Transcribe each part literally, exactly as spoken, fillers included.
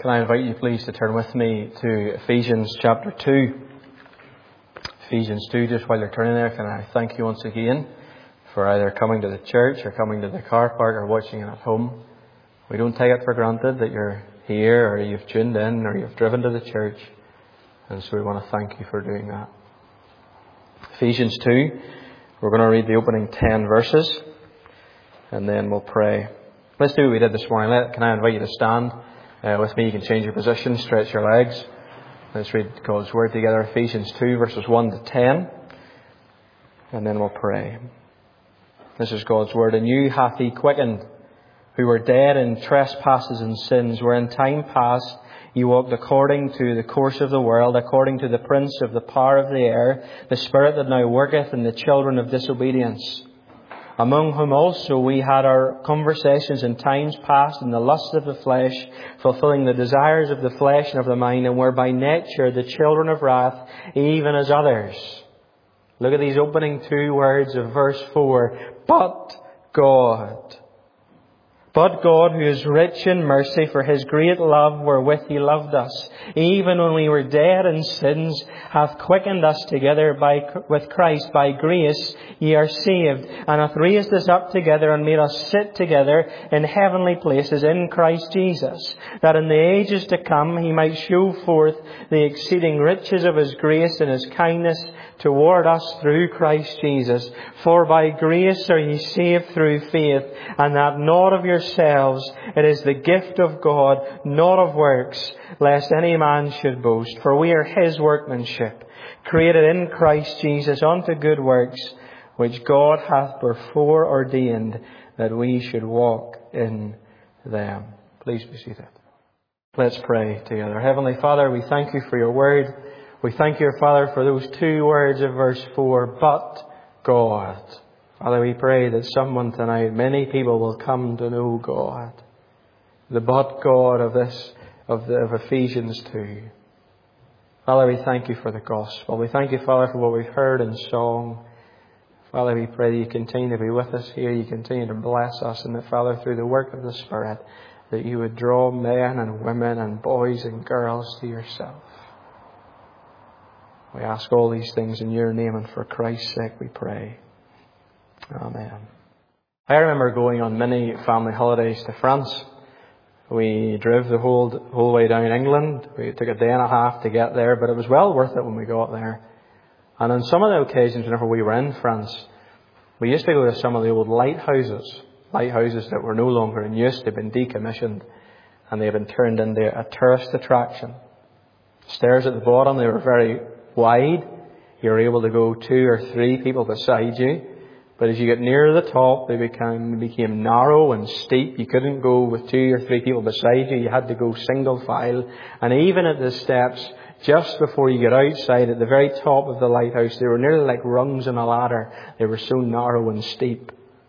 Can I invite you please to turn with me to Ephesians chapter two. Ephesians two, just while you're turning there, can I thank you once again for either coming to the church or coming to the car park or watching it at home. We don't take it for granted that you're here or you've tuned in or you've driven to the church. And so we want to thank you for doing that. Ephesians two, we're going to read the opening ten verses and then we'll pray. Let's do what we did this morning. Let, can I invite you to stand uh, with me? You can change your position, stretch your legs. Let's read God's Word together. Ephesians two, verses one to ten. And then we'll pray. This is God's Word. And you hath He quickened, who were dead in trespasses and sins, where in time past you walked according to the course of the world, according to the prince of the power of the air, the spirit that now worketh in the children of disobedience, among whom also we had our conversations in times past in the lust of the flesh, fulfilling the desires of the flesh and of the mind, and were by nature the children of wrath, even as others. Look at these opening two words of verse four. But God. But God, who is rich in mercy, for His great love wherewith He loved us, even when we were dead in sins, hath quickened us together by, with Christ. By grace ye are saved, and hath raised us up together and made us sit together in heavenly places in Christ Jesus, that in the ages to come He might show forth the exceeding riches of His grace and His kindness toward us through Christ Jesus. For by grace are ye saved through faith, and that not of yourselves, it is the gift of God, not of works, lest any man should boast. For we are His workmanship, created in Christ Jesus unto good works, which God hath before ordained that we should walk in them. Please be seated. Let's pray together. Heavenly Father, we thank you for your word. We thank you, Father, for those two words of verse four, but God. Father, we pray that someone tonight, many people will come to know God. The but God of this, of, the, of Ephesians two. Father, we thank you for the gospel. We thank you, Father, for what we've heard in song. Father, we pray that you continue to be with us here. You continue to bless us. And that, Father, through the work of the Spirit, that you would draw men and women and boys and girls to yourself. We ask all these things in your name, and for Christ's sake we pray. Amen. I remember going on many family holidays to France. We drove the whole whole way down England. We took a day and a half to get there, but it was well worth it when we got there. And on some of the occasions whenever we were in France, we used to go to some of the old lighthouses, lighthouses that were no longer in use. They'd been decommissioned and they'd been turned into a tourist attraction. Stairs at the bottom, they were very wide. You were able to go two or three people beside you. But as you get near the top, they became, became narrow and steep. You couldn't go with two or three people beside you. You had to go single file. And even at the steps, just before you get outside, at the very top of the lighthouse, they were nearly like rungs on a ladder. They were so narrow and steep.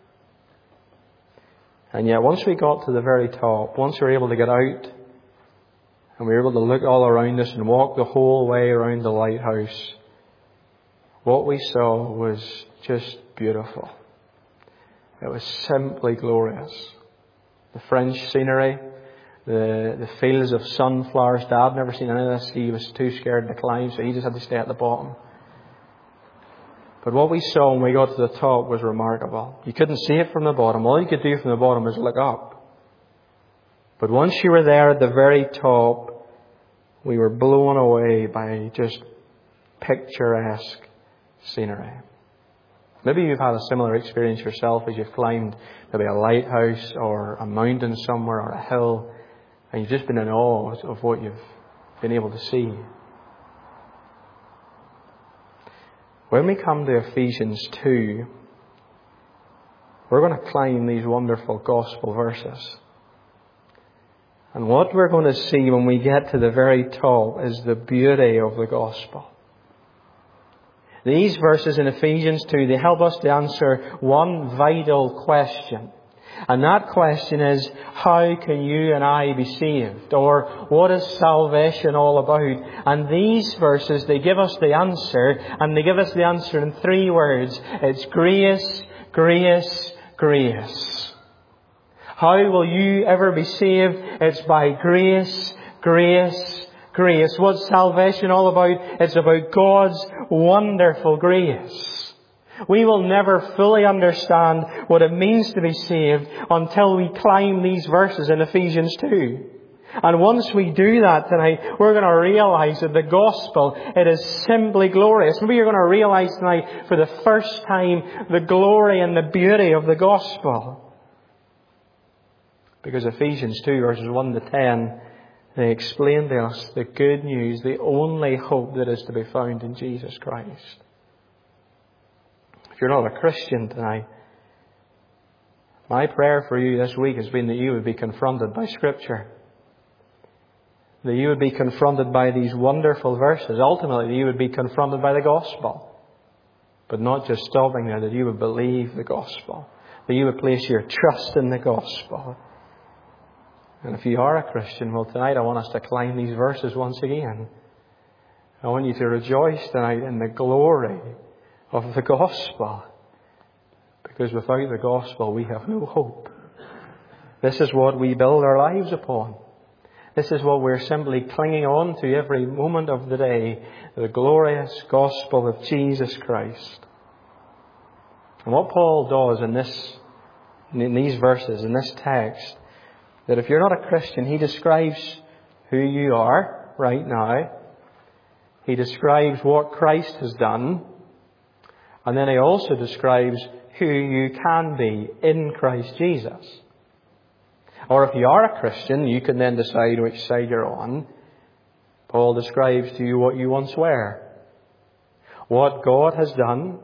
And yet once we got to the very top, once we were able to get out, and we were able to look all around us and walk the whole way around the lighthouse, what we saw was just beautiful. It was simply glorious. The French scenery, the, the fields of sunflowers. Dad never seen any of this. He was too scared to climb, so he just had to stay at the bottom. But what we saw when we got to the top was remarkable. You couldn't see it from the bottom. All you could do from the bottom was look up. But once you were there at the very top, we were blown away by just picturesque scenery. Maybe you've had a similar experience yourself as you've climbed maybe a lighthouse or a mountain somewhere or a hill, and you've just been in awe of what you've been able to see. When we come to Ephesians two, we're going to climb these wonderful gospel verses. And what we're going to see when we get to the very top is the beauty of the gospel. These verses in Ephesians two, they help us to answer one vital question. And that question is, how can you and I be saved? Or what is salvation all about? And these verses, they give us the answer, and they give us the answer in three words. It's grace, grace, grace. How will you ever be saved? It's by grace, Grace, grace. What's salvation all about? It's about God's wonderful grace. We will never fully understand what it means to be saved until we climb these verses in Ephesians two. And once we do that tonight, we're going to realize that the gospel, it is simply glorious. Maybe you're going to realize tonight for the first time the glory and the beauty of the gospel. Because Ephesians two verses one to ten, they explain to us the good news, the only hope that is to be found in Jesus Christ. If you're not a Christian tonight, my prayer for you this week has been that you would be confronted by Scripture. That you would be confronted by these wonderful verses. Ultimately, that you would be confronted by the gospel. But not just stopping there, that you would believe the gospel. That you would place your trust in the gospel. And if you are a Christian, well, tonight I want us to climb these verses once again. I want you to rejoice tonight in the glory of the gospel. Because without the gospel, we have no hope. This is what we build our lives upon. This is what we're simply clinging on to every moment of the day. The glorious gospel of Jesus Christ. And what Paul does in this, in these verses, in this text, that if you're not a Christian, he describes who you are right now. He describes what Christ has done. And then he also describes who you can be in Christ Jesus. Or if you are a Christian, you can then decide which side you're on. Paul describes to you what you once were, what God has done,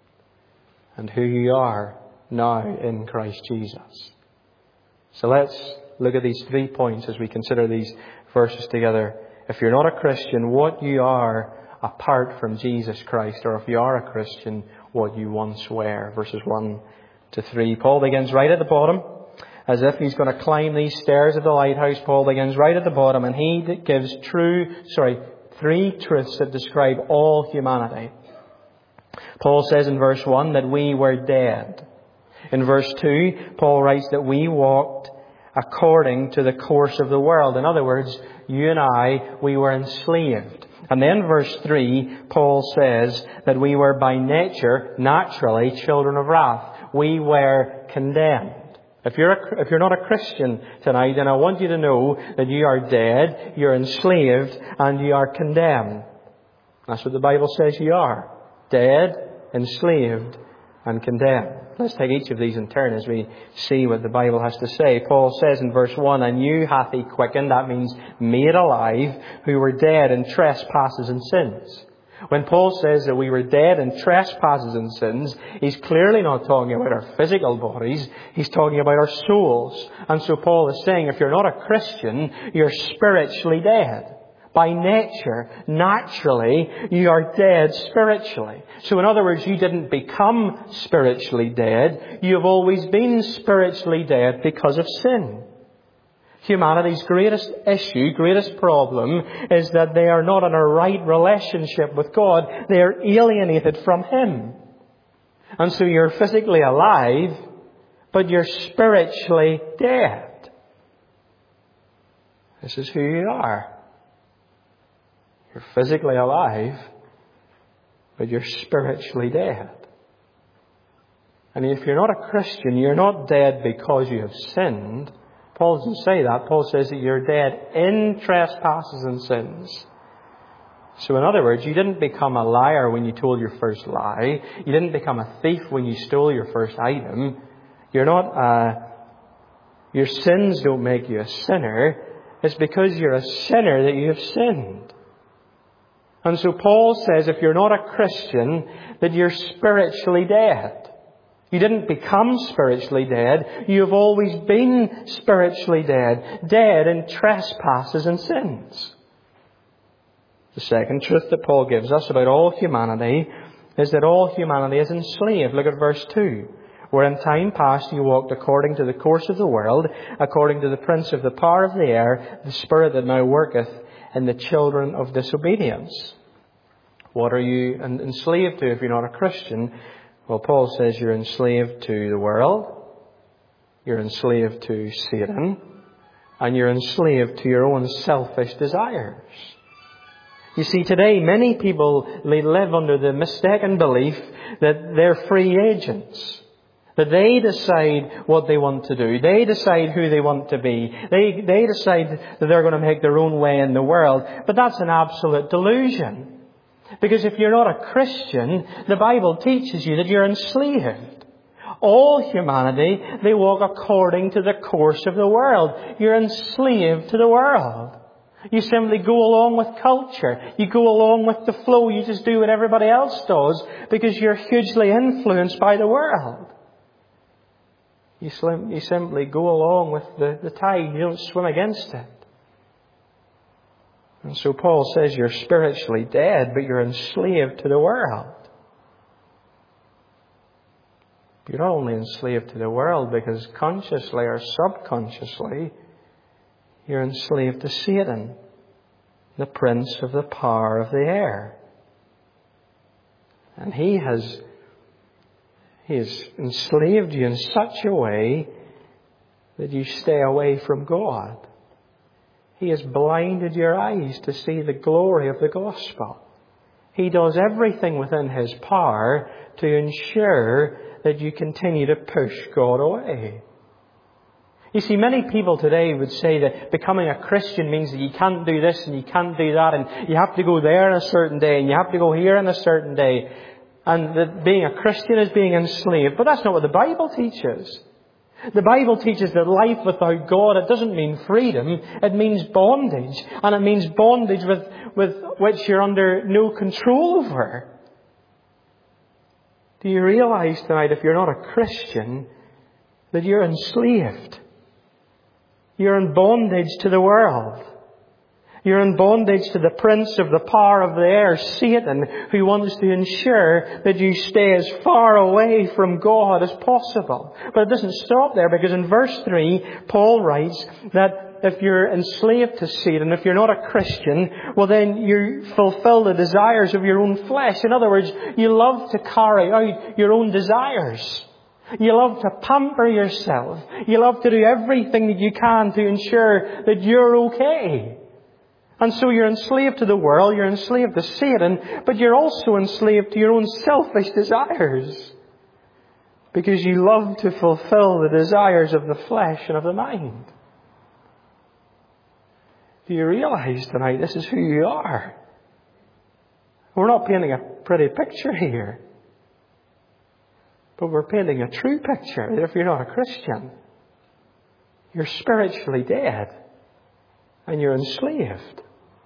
and who you are now in Christ Jesus. So let's look at these three points as we consider these verses together. If you're not a Christian, what you are apart from Jesus Christ, or if you are a Christian, what you once were. Verses one to three. Paul begins right at the bottom. As if he's going to climb these stairs of the lighthouse, Paul begins right at the bottom, and he gives true, sorry, three truths that describe all humanity. Paul says in verse one that we were dead. In verse two, Paul writes that we walked according to the course of the world. In other words, you and I, we were enslaved. And then verse three, Paul says that we were by nature, naturally, children of wrath. We were condemned. If you're a, if you're not a Christian tonight, then I want you to know that you are dead, you're enslaved, and you are condemned. That's what the Bible says you are. Dead, enslaved, and condemned. Let's take each of these in turn as we see what the Bible has to say. Paul says in verse one, and you hath he quickened, that means made alive, who were dead in trespasses and sins. When Paul says that we were dead in trespasses and sins, he's clearly not talking about our physical bodies. He's talking about our souls. And so Paul is saying, if you're not a Christian, you're spiritually dead. By nature, naturally, you are dead spiritually. So in other words, you didn't become spiritually dead. You've always been spiritually dead because of sin. Humanity's greatest issue, greatest problem, is that they are not in a right relationship with God. They are alienated from Him. And so you're physically alive, but you're spiritually dead. This is who you are. You're physically alive, but you're spiritually dead. And if you're not a Christian, you're not dead because you have sinned. Paul doesn't say that. Paul says that you're dead in trespasses and sins. So in other words, you didn't become a liar when you told your first lie. You didn't become a thief when you stole your first item. You're not a, your sins don't make you a sinner. It's because you're a sinner that you have sinned. And so Paul says if you're not a Christian, that you're spiritually dead. You didn't become spiritually dead. You have always been spiritually dead. Dead in trespasses and sins. The second truth that Paul gives us about all humanity is that all humanity is enslaved. Look at verse two. Where in time past you walked according to the course of the world, according to the prince of the power of the air, the spirit that now worketh in the children of disobedience. What are you enslaved to if you're not a Christian? Well, Paul says you're enslaved to the world, you're enslaved to Satan, and you're enslaved to your own selfish desires. You see, today many people live under the mistaken belief that they're free agents. That they decide what they want to do. They decide who they want to be. They, they decide that they're going to make their own way in the world. But that's an absolute delusion. Because if you're not a Christian, the Bible teaches you that you're enslaved. All humanity, they walk according to the course of the world. You're enslaved to the world. You simply go along with culture. You go along with the flow. You just do what everybody else does because you're hugely influenced by the world. You, slim, you simply go along with the, the tide. You don't swim against it. And so Paul says you're spiritually dead, but you're enslaved to the world. You're not only enslaved to the world because consciously or subconsciously you're enslaved to Satan, the prince of the power of the air. And he has He has enslaved you in such a way that you stay away from God. He has blinded your eyes to see the glory of the gospel. He does everything within His power to ensure that you continue to push God away. You see, many people today would say that becoming a Christian means that you can't do this and you can't do that and you have to go there on a certain day and you have to go here on a certain day. And that being a Christian is being enslaved. But that's not what the Bible teaches. The Bible teaches that life without God, it doesn't mean freedom. It means bondage. And it means bondage with, with which you're under no control over. Do you realize tonight, if you're not a Christian, that you're enslaved? You're in bondage to the world. You're in bondage to the prince of the power of the air, Satan, who wants to ensure that you stay as far away from God as possible. But it doesn't stop there, because in verse three, Paul writes that if you're enslaved to Satan, if you're not a Christian, well then you fulfill the desires of your own flesh. In other words, you love to carry out your own desires. You love to pamper yourself. You love to do everything that you can to ensure that you're okay. And so you're enslaved to the world, you're enslaved to Satan, but you're also enslaved to your own selfish desires. Because you love to fulfill the desires of the flesh and of the mind. Do you realize tonight this is who you are? We're not painting a pretty picture here. But we're painting a true picture that if you're not a Christian, you're spiritually dead and you're enslaved.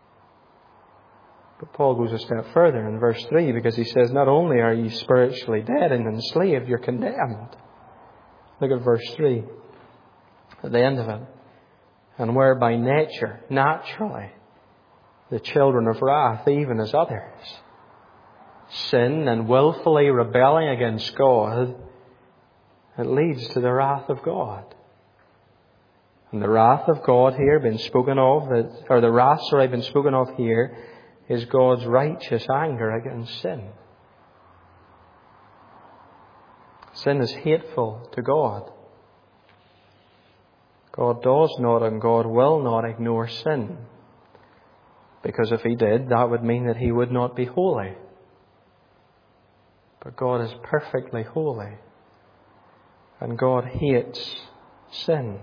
But Paul goes a step further in verse three, because he says not only are you spiritually dead and enslaved, you're condemned. Look at verse three at the end of it. And where by nature, naturally, the children of wrath, even as others, sin and willfully rebelling against God, it leads to the wrath of God. And the wrath of God here been spoken of, or the wrath, sorry, been spoken of here, is God's righteous anger against sin. Sin is hateful to God. God does not and God will not ignore sin. Because if He did, that would mean that He would not be holy. But God is perfectly holy. And God hates sin.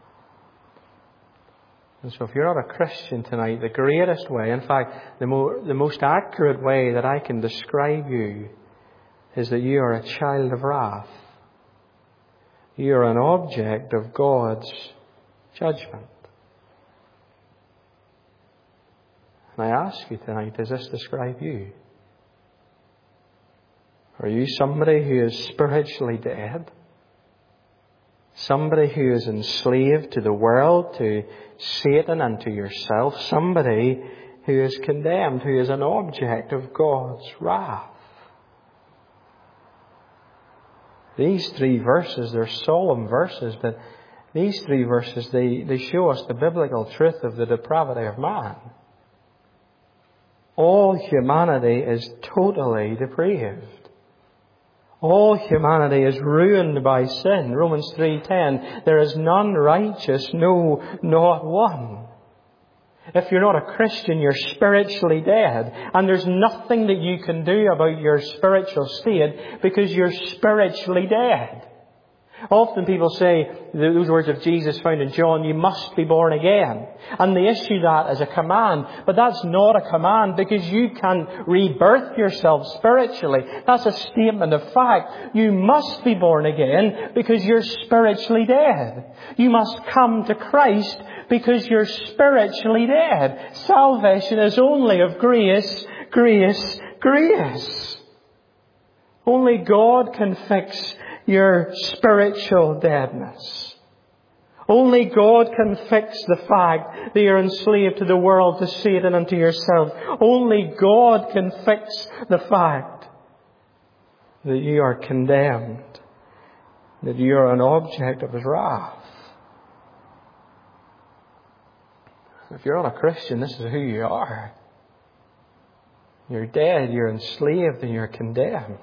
And so if you're not a Christian tonight, the greatest way, in fact, the, more, the most accurate way that I can describe you is that you are a child of wrath. You are an object of God's judgment. And I ask you tonight, does this describe you? Are you somebody who is spiritually dead? Somebody who is enslaved to the world, to Satan and to yourself. Somebody who is condemned, who is an object of God's wrath. These three verses, they're solemn verses, but these three verses, they, they show us the biblical truth of the depravity of man. All humanity is totally depraved. All humanity is ruined by sin. Romans three ten. There is none righteous, no, not one. If you're not a Christian, you're spiritually dead. And there's nothing that you can do about your spiritual state because you're spiritually dead. Often people say, those words of Jesus found in John, you must be born again. And they issue that as a command. But that's not a command because you can rebirth yourself spiritually. That's a statement of fact. You must be born again because you're spiritually dead. You must come to Christ because you're spiritually dead. Salvation is only of grace, grace, grace. Only God can fix your spiritual deadness. Only God can fix the fact that you're enslaved to the world, to Satan and to yourself. Only God can fix the fact that you are condemned, that you are an object of His wrath. If you're not a Christian, this is who you are. You're dead, you're enslaved, and you're condemned.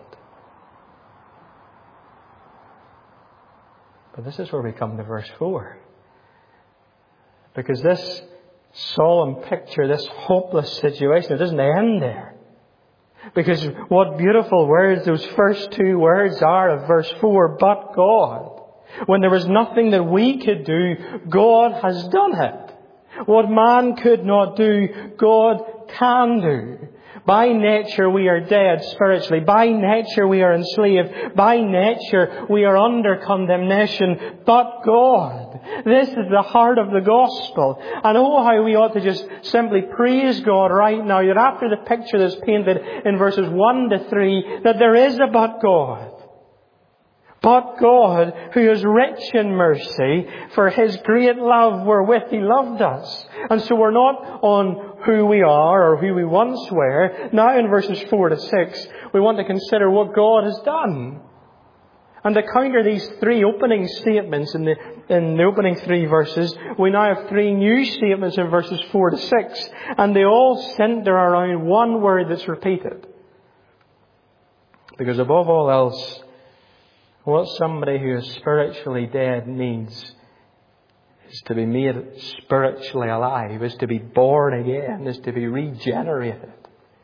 But this is where we come to verse four. Because this solemn picture, this hopeless situation, it doesn't end there. Because what beautiful words those first two words are of verse four, but God. When there was nothing that we could do, God has done it. What man could not do, God can do. By nature we are dead spiritually. By nature we are enslaved. By nature we are under condemnation. But God. This is the heart of the gospel. And oh, how we ought to just simply praise God right now that after the picture that's painted in verses one to three, that there is a but God. But God, who is rich in mercy, for His great love wherewith He loved us. And so we're not on who we are or who we once were. Now in verses four to six, we want to consider what God has done. And to counter these three opening statements in the, in the opening three verses, we now have three new statements in verses four to six. And they all center around one word that's repeated. Because above all else, what somebody who is spiritually dead needs is to be made spiritually alive, is to be born again, is to be regenerated.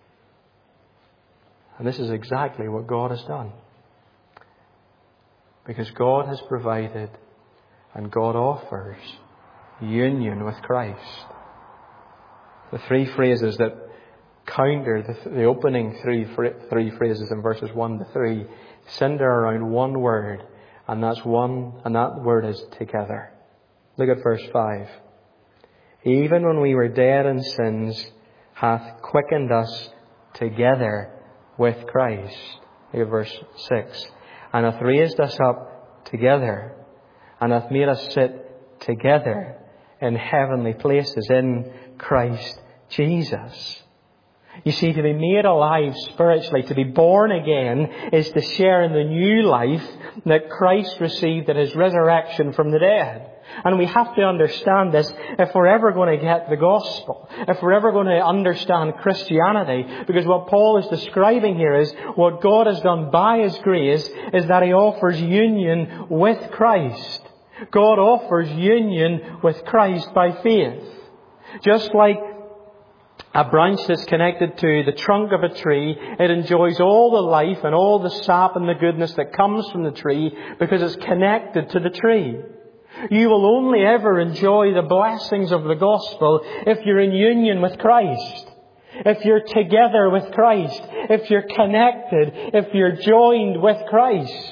And this is exactly what God has done. Because God has provided and God offers union with Christ. The three phrases that counter the, the opening three, three phrases in verses one to three center around one word, and that's one, and that word is together. Look at verse five. Even when we were dead in sins, hath quickened us together with Christ. Look at verse six. And hath raised us up together, and hath made us sit together in heavenly places in Christ Jesus. You see, to be made alive spiritually, to be born again, is to share in the new life that Christ received at His resurrection from the dead. And we have to understand this if we're ever going to get the gospel, if we're ever going to understand Christianity, because what Paul is describing here is what God has done by His grace is that He offers union with Christ. God offers union with Christ by faith. Just like a branch that's connected to the trunk of a tree, it enjoys all the life and all the sap and the goodness that comes from the tree because it's connected to the tree. You will only ever enjoy the blessings of the gospel if you're in union with Christ. If you're together with Christ. If you're connected. If you're joined with Christ.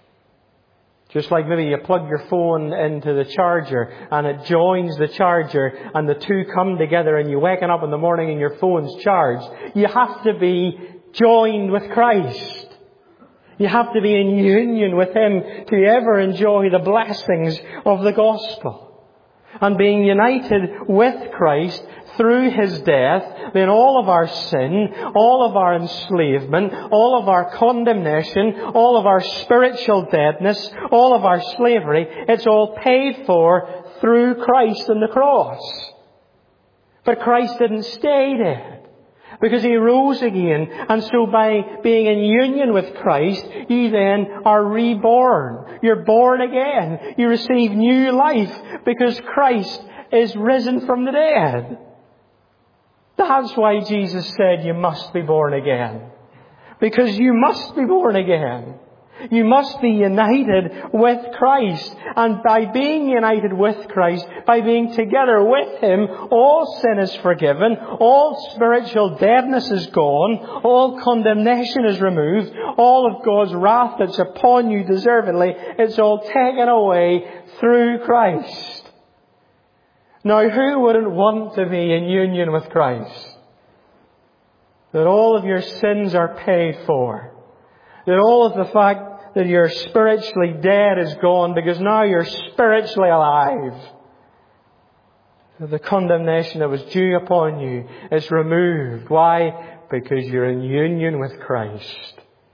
Just like maybe you plug your phone into the charger and it joins the charger and the two come together and you're waking up in the morning and your phone's charged. You have to be joined with Christ. You have to be in union with Him to ever enjoy the blessings of the gospel. And being united with Christ through His death, then all of our sin, all of our enslavement, all of our condemnation, all of our spiritual deadness, all of our slavery, it's all paid for through Christ and the cross. But Christ didn't stay dead. Because He rose again. And so by being in union with Christ, you then are reborn. You're born again. You receive new life because Christ is risen from the dead. That's why Jesus said you must be born again. Because you must be born again. You must be united with Christ. And by being united with Christ, by being together with Him, all sin is forgiven, all spiritual deadness is gone, all condemnation is removed, all of God's wrath that's upon you deservedly, it's all taken away through Christ. Now, who wouldn't want to be in union with Christ? That all of your sins are paid for. That all of the fact that you're spiritually dead is gone because now you're spiritually alive. That the condemnation that was due upon you is removed. Why? Because you're in union with Christ.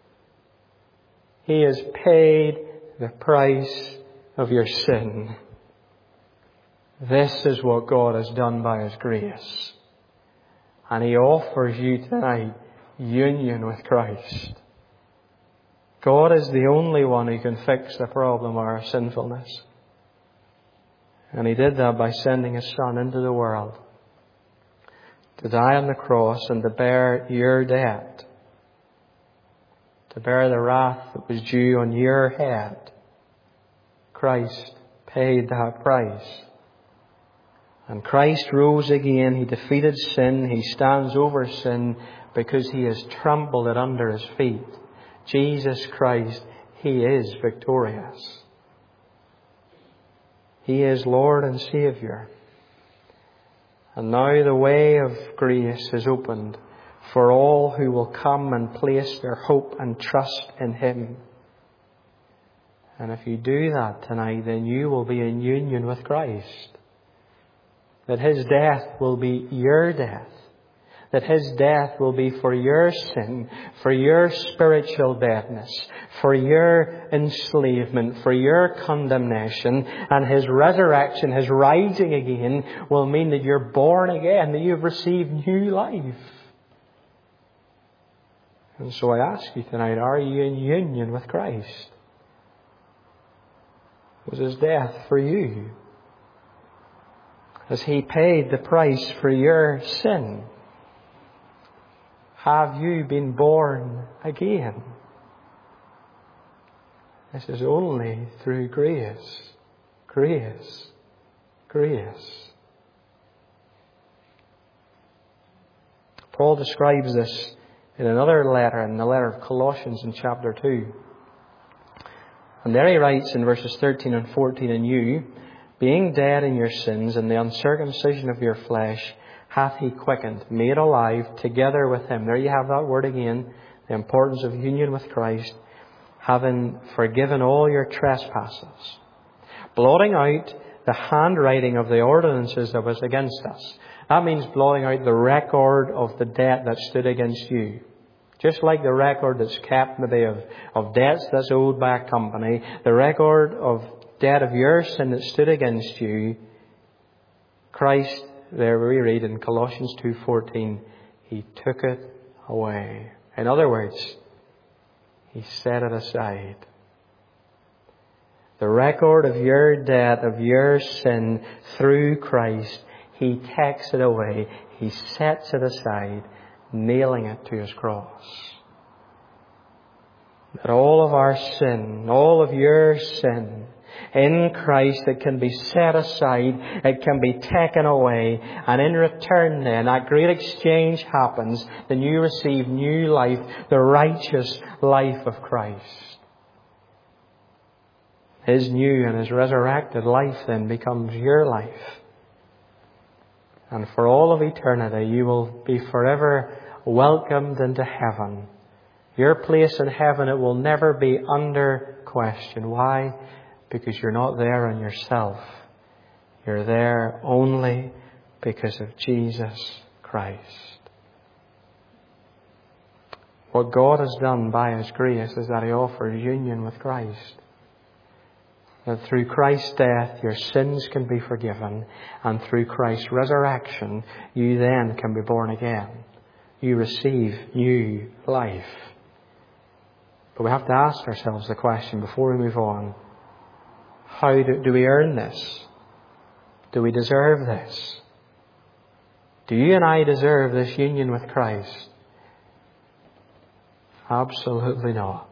He has paid the price of your sin. This is what God has done by His grace. And He offers you tonight union with Christ. God is the only one who can fix the problem of our sinfulness. And He did that by sending His Son into the world to die on the cross and to bear your debt. To bear the wrath that was due on your head. Christ paid that price. And Christ rose again. He defeated sin. He stands over sin because He has trampled it under His feet. Jesus Christ, He is victorious. He is Lord and Saviour. And now the way of grace is opened for all who will come and place their hope and trust in Him. And if you do that tonight, then you will be in union with Christ. That His death will be your death. That His death will be for your sin, for your spiritual deadness, for your enslavement, for your condemnation. And His resurrection, His rising again, will mean that you're born again, that you've received new life. And so I ask you tonight, are you in union with Christ? Was His death for you? Has He paid the price for your sin? Have you been born again? This is only through grace. Grace. Grace. Paul describes this in another letter, in the letter of Colossians in chapter two. And there he writes in verses thirteen and fourteen, "And you, being dead in your sins and the uncircumcision of your flesh, hath He quickened, made alive together with Him." There you have that word again, the importance of union with Christ. "Having forgiven all your trespasses, blotting out the handwriting of the ordinances that was against us." That means blotting out the record of the debt that stood against you. Just like the record that's kept maybe of, of debts that's owed by a company, the record of debt of your sin that stood against you, Christ, there we read in Colossians two fourteen, He took it away. In other words, He set it aside. The record of your debt, of your sin through Christ, He takes it away. He sets it aside, nailing it to His cross. That all of our sin, all of your sin, in Christ, it can be set aside, it can be taken away, and in return then, that great exchange happens, then you receive new life, the righteous life of Christ. His new and His resurrected life then becomes your life. And for all of eternity, you will be forever welcomed into heaven. Your place in heaven, it will never be under question. Why? Because you're not there on yourself. You're there only because of Jesus Christ. What God has done by His grace is that He offers union with Christ. That through Christ's death, your sins can be forgiven. And through Christ's resurrection, you then can be born again. you receive new life. But we have to ask ourselves the question before we move on. How do, do we earn this? Do we deserve this? Do you and I deserve this union with Christ? Absolutely not.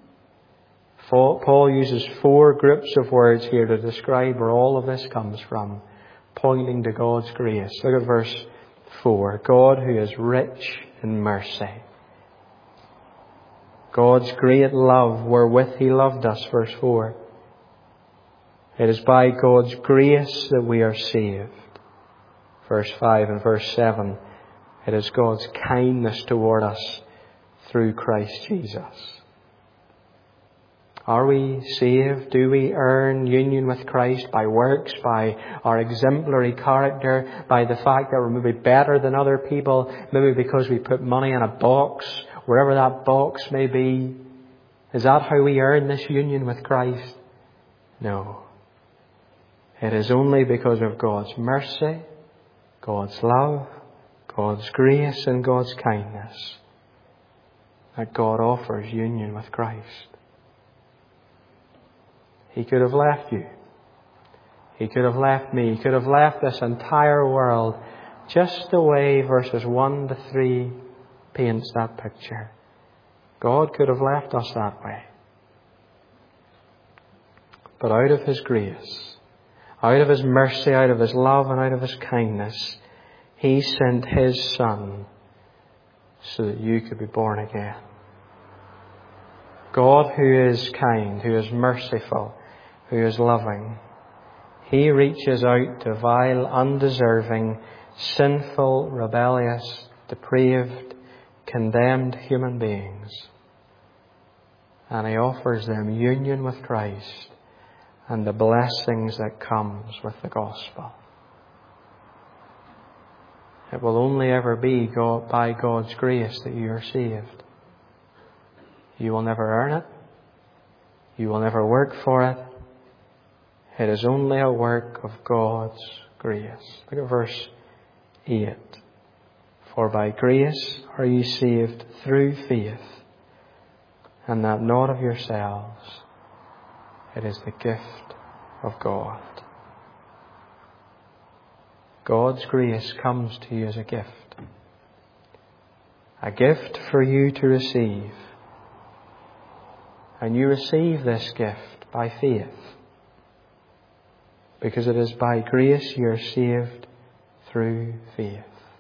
Paul uses four groups of words here to describe where all of this comes from, pointing to God's grace. Look at verse four. God who is rich in mercy. God's great love wherewith He loved us, verse four. It is by God's grace that we are saved. Verse five and verse seven. It is God's kindness toward us through Christ Jesus. Are we saved? Do we earn union with Christ by works, by our exemplary character, by the fact that we're maybe better than other people, maybe because we put money in a box, wherever that box may be? Is that how we earn this union with Christ? No. It is only because of God's mercy, God's love, God's grace and God's kindness that God offers union with Christ. He could have left you. He could have left me. He could have left this entire world just the way verses one to three paints that picture. God could have left us that way. But out of His grace, out of His mercy, out of His love and out of His kindness, He sent His Son so that you could be born again. God who is kind, who is merciful, who is loving, He reaches out to vile, undeserving, sinful, rebellious, depraved, condemned human beings. And He offers them union with Christ and the blessings that comes with the gospel. It will only ever be God, by God's grace that you are saved. You will never earn it. You will never work for it. It is only a work of God's grace. Look at verse eight. For by grace are you saved through faith, and that not of yourselves. It is the gift of God. God's grace comes to you as a gift. A gift for you to receive. And you receive this gift by faith. Because it is by grace you are saved through faith.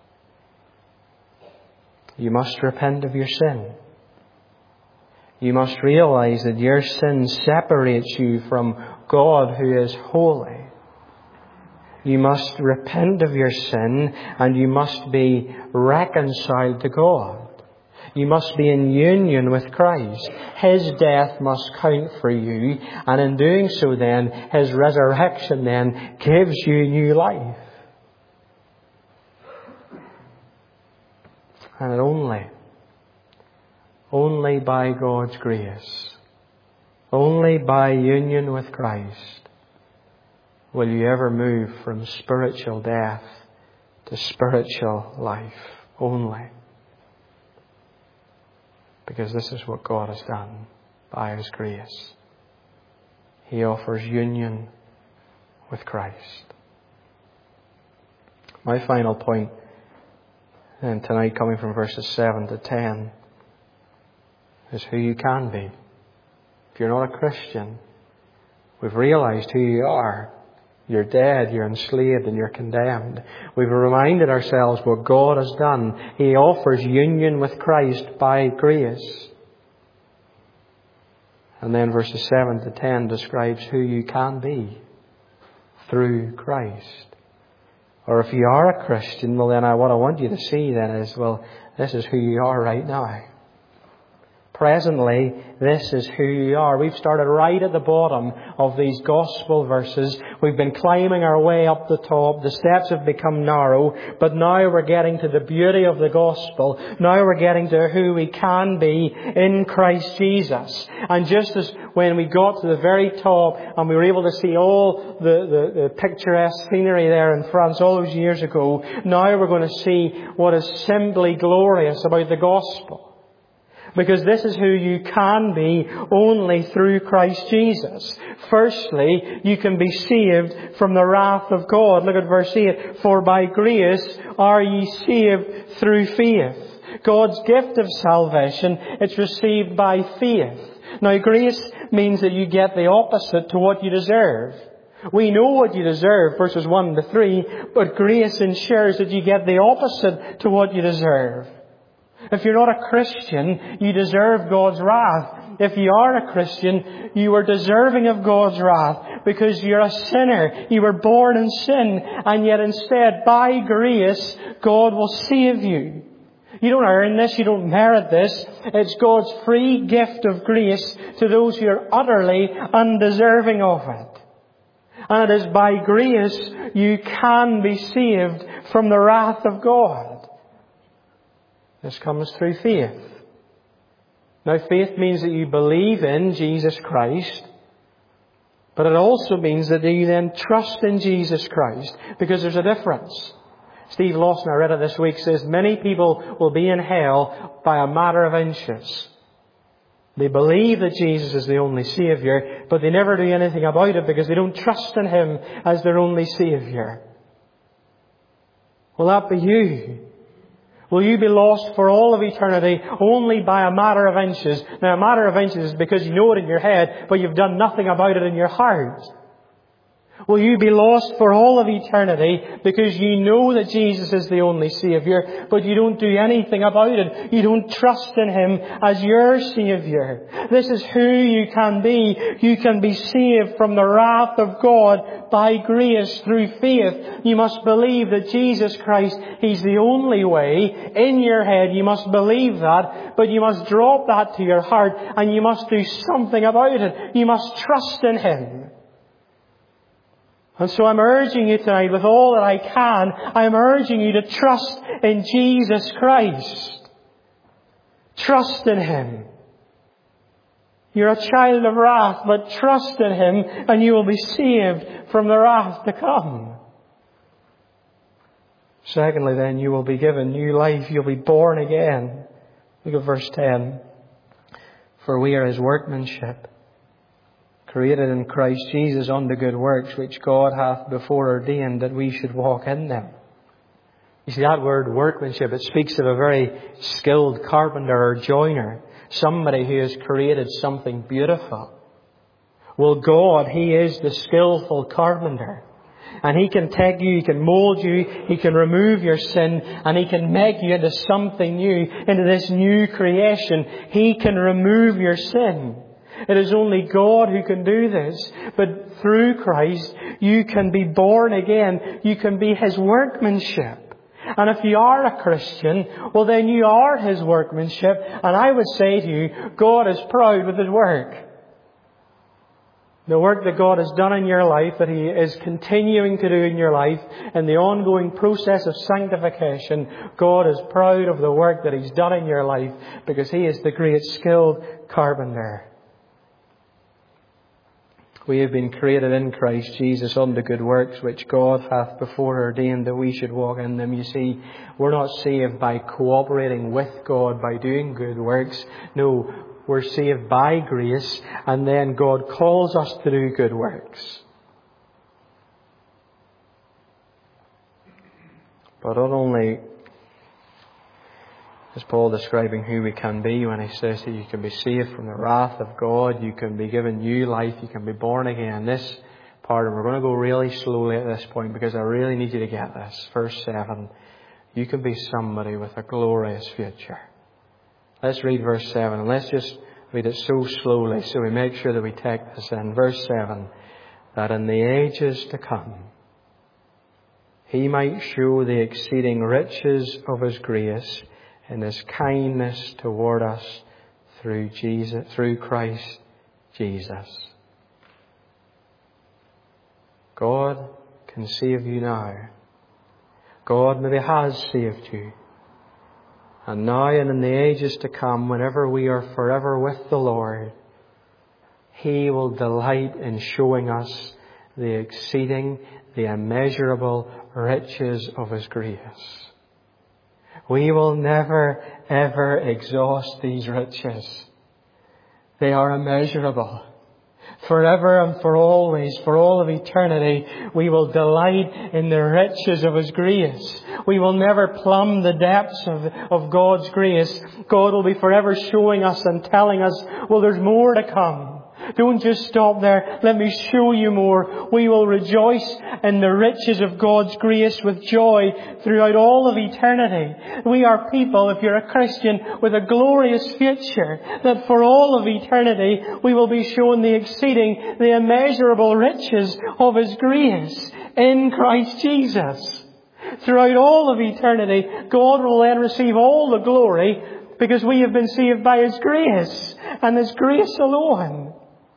You must repent of your sin. You must realize that your sin separates you from God who is holy. You must repent of your sin and you must be reconciled to God. You must be in union with Christ. His death must count for you, and in doing so then, His resurrection then gives you new life. And it only, only by God's grace, only by union with Christ, will you ever move from spiritual death to spiritual life. Only. Because this is what God has done by His grace. He offers union with Christ. My final point, and tonight coming from verses seven to ten, is who you can be. If you're not a Christian, we've realized who you are. You're dead, you're enslaved, and you're condemned. We've reminded ourselves what God has done. He offers union with Christ by grace. And then verses seven to ten describes who you can be through Christ. Or if you are a Christian, well then I, what I want you to see then is, well, this is who you are right now. Presently, this is who you are. We've started right at the bottom of these gospel verses. We've been climbing our way up the top. The steps have become narrow, but now we're getting to the beauty of the gospel. Now we're getting to who we can be in Christ Jesus. And just as when we got to the very top and we were able to see all the, the, the picturesque scenery there in France all those years ago, now we're going to see what is simply glorious about the gospel. Because this is who you can be only through Christ Jesus. Firstly, you can be saved from the wrath of God. Look at verse eight. For by grace are ye saved through faith. God's gift of salvation, it's received by faith. Now, grace means that you get the opposite to what you deserve. We know what you deserve, verses one to three, but grace ensures that you get the opposite to what you deserve. If you're not a Christian, you deserve God's wrath. If you are a Christian, you are deserving of God's wrath because you're a sinner. You were born in sin, and yet instead, by grace, God will save you. You don't earn this, you don't merit this. It's God's free gift of grace to those who are utterly undeserving of it. And it is by grace you can be saved from the wrath of God. This comes through faith. Now, faith means that you believe in Jesus Christ, but it also means that you then trust in Jesus Christ, because there's a difference. Steve Lawson, I read it this week, says many people will be in hell by a matter of inches. They believe that Jesus is the only Saviour, but they never do anything about it because they don't trust in Him as their only Saviour. Will that be you? Will you be lost for all of eternity only by a matter of inches? Now, a matter of inches is because you know it in your head, but you've done nothing about it in your heart. Will you be lost for all of eternity because you know that Jesus is the only Saviour, but you don't do anything about it? You don't trust in Him as your Saviour. This is who you can be. You can be saved from the wrath of God by grace through faith. You must believe that Jesus Christ, He's the only way. In your head, you must believe that, but you must drop that to your heart and you must do something about it. You must trust in Him. And so I'm urging you tonight, with all that I can, I'm urging you to trust in Jesus Christ. Trust in Him. You're a child of wrath, but trust in Him and you will be saved from the wrath to come. Secondly then, you will be given new life. You'll be born again. Look at verse ten. For we are His workmanship, created in Christ Jesus unto good works, which God hath before ordained that we should walk in them. You see, that word workmanship, it speaks of a very skilled carpenter or joiner, somebody who has created something beautiful. Well, God, He is the skillful carpenter. And He can take you, He can mould you, He can remove your sin, and He can make you into something new, into this new creation. He can remove your sin. It is only God who can do this. But through Christ, you can be born again. You can be His workmanship. And if you are a Christian, well then you are His workmanship. And I would say to you, God is proud with His work. The work that God has done in your life, that He is continuing to do in your life, in the ongoing process of sanctification, God is proud of the work that He's done in your life, because He is the great skilled carpenter. We have been created in Christ Jesus unto good works, which God hath before ordained that we should walk in them. You see, we're not saved by cooperating with God by doing good works. No, we're saved by grace, and then God calls us to do good works. But not only is Paul describing who we can be when he says that you can be saved from the wrath of God, you can be given new life, you can be born again. This part, and we're going to go really slowly at this point because I really need you to get this. Verse seven, you can be somebody with a glorious future. Let's read verse seven, and let's just read it so slowly so we make sure that we take this in. Verse seven, that in the ages to come He might show the exceeding riches of His grace in His kindness toward us through Jesus, through Christ Jesus. God can save you now. God maybe has saved you. And now and in the ages to come, whenever we are forever with the Lord, He will delight in showing us the exceeding, the immeasurable riches of His grace. We will never, ever exhaust these riches. They are immeasurable. Forever and for always, for all of eternity, we will delight in the riches of His grace. We will never plumb the depths of, of God's grace. God will be forever showing us and telling us, well, there's more to come. Don't just stop there. Let me show you more. We will rejoice in the riches of God's grace with joy throughout all of eternity. We are people, if you're a Christian, with a glorious future, that for all of eternity we will be shown the exceeding, the immeasurable riches of His grace in Christ Jesus. Throughout all of eternity, God will then receive all the glory because we have been saved by His grace and His grace alone.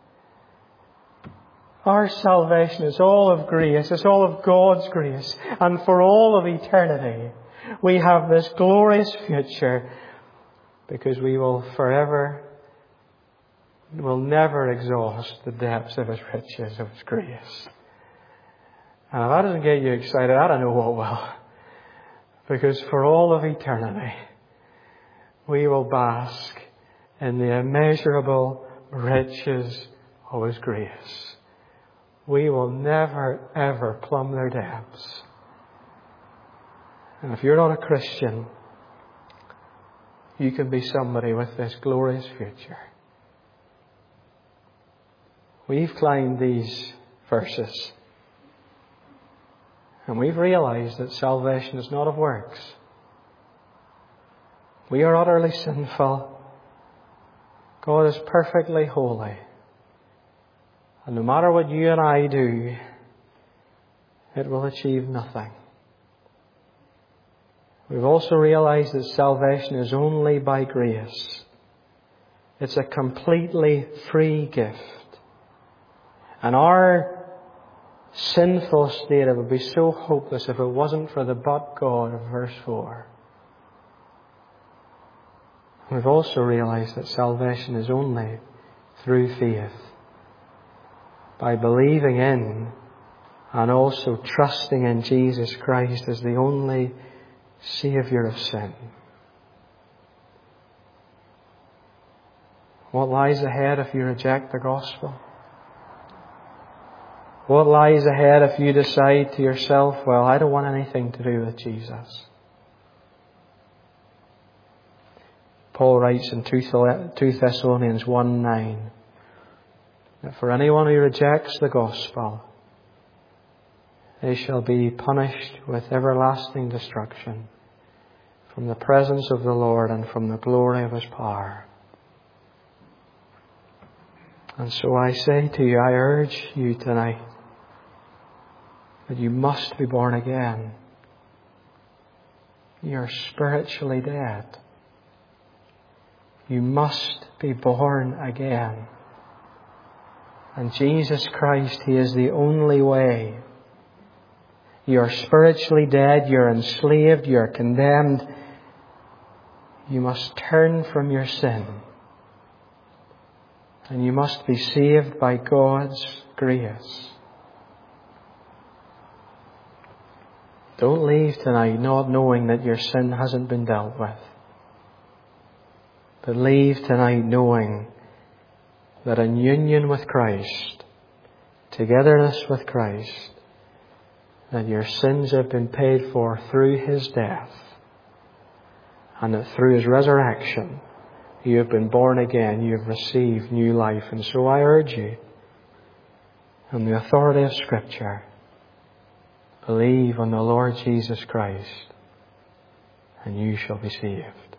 Our salvation is all of grace. It's all of God's grace. And for all of eternity, we have this glorious future because we will forever, will never exhaust the depths of His riches, of His grace. And if that doesn't get you excited, I don't know what will. Because for all of eternity, we will bask in the immeasurable riches of His grace. We will never, ever plumb their depths. And if you're not a Christian, you can be somebody with this glorious future. We've climbed these verses, and we've realized that salvation is not of works. We are utterly sinful. God is perfectly holy. And no matter what you and I do, it will achieve nothing. We've also realized that salvation is only by grace. It's a completely free gift. And our sinful state, it would be so hopeless if it wasn't for the but God of verse four. We've also realized that salvation is only through faith. By believing in and also trusting in Jesus Christ as the only Saviour of sin. What lies ahead if you reject the gospel? What lies ahead if you decide to yourself, well, I don't want anything to do with Jesus? Paul writes in two Thessalonians one nine, that for anyone who rejects the gospel, they shall be punished with everlasting destruction from the presence of the Lord and from the glory of His power. And so I say to you, I urge you tonight that you must be born again. You are spiritually dead. You must be born again. And Jesus Christ, He is the only way. You are spiritually dead. You're enslaved. You're condemned. You must turn from your sin. And you must be saved by God's grace. Don't leave tonight not knowing that your sin hasn't been dealt with. But leave tonight knowing that in union with Christ, togetherness with Christ, that your sins have been paid for through His death, and that through His resurrection you have been born again, you have received new life. And so I urge you, on the authority of Scripture, believe on the Lord Jesus Christ, and you shall be saved.